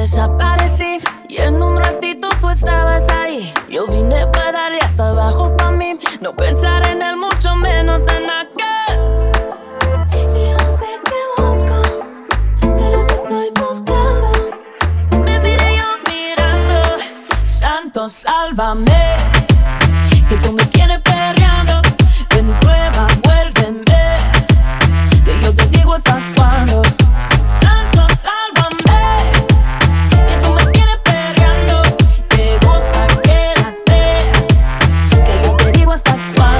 desaparecí y en un ratito tú estabas ahí. Yo vine para darle hasta abajo pa' mí, no pensar en él, mucho menos en aquel. Y yo sé que busco, pero te estoy buscando. Me miré yo mirando, santo sálvame, que tú me tienes perreando. Ven, prueba, muérdeme, que yo te digo hasta cuándo. Santo sálvame, que tú me tienes perreando. Te gusta, quédate, que yo te digo hasta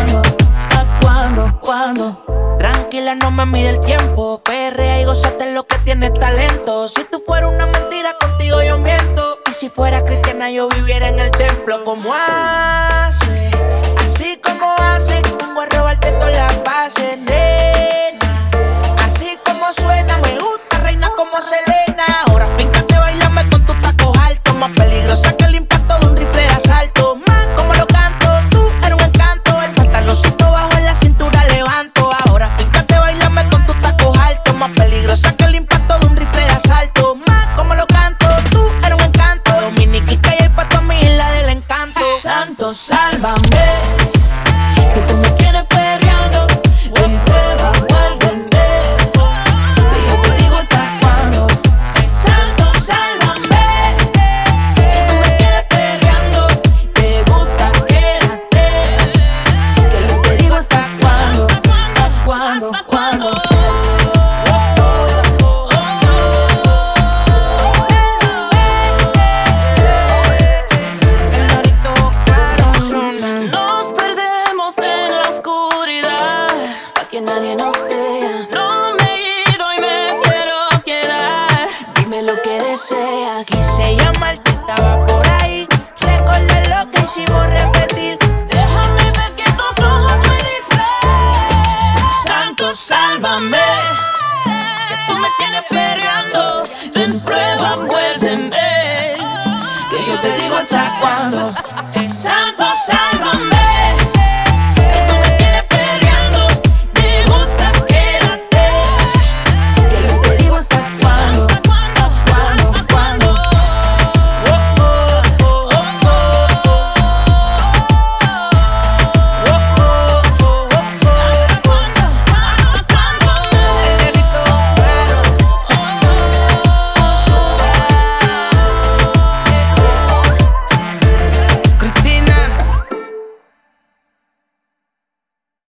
cuándo. Tranquila, no me mide el tiempo. Perrea y gózate lo que tienes talento. Si tú fueras una mentira, contigo yo miento. Y si fuera cristiana, yo viviera en el templo. ¿Cómo hace? Así como hace. Vengo a robarte todas las bases, nena. Así como suena, me gusta, reina como Selena. Ahora fíncate, bailame con tus tacos altos. Más peligrosa que el impacto de un rifle de asalto. Más como lo canto, tú eres un encanto. El pantaloncito bajo en la cintura levanto. Ahora fíncate, bailame con tus tacos altos. Más peligrosa que el impacto de un rifle de asalto. Más como lo canto, tú eres un encanto. Dominiquita y el pato a mi isla del encanto. Santo, sálvame, que tú me tienes perreando. Ven, prueba, muérdeme, que yo te digo hasta cuándo. Santo, sálvame, que tú me tienes perreando. Te gusta, quédate, que yo te digo hasta cuándo. Hasta cuándo. El dorito claro suena. Nos perdemos en la oscuridad, pa' que nadie nos vea. No me he ido y me quiero quedar. Dime lo que deseas. Quise llamarte, estaba por ahí. Recordar lo que hicimos, repetir. Déjame ver que tus ojos me dicen: Santo, sálvame, que tú me tienes perreando. Ven, prueba, muérdeme, que yo te digo hasta cuándo.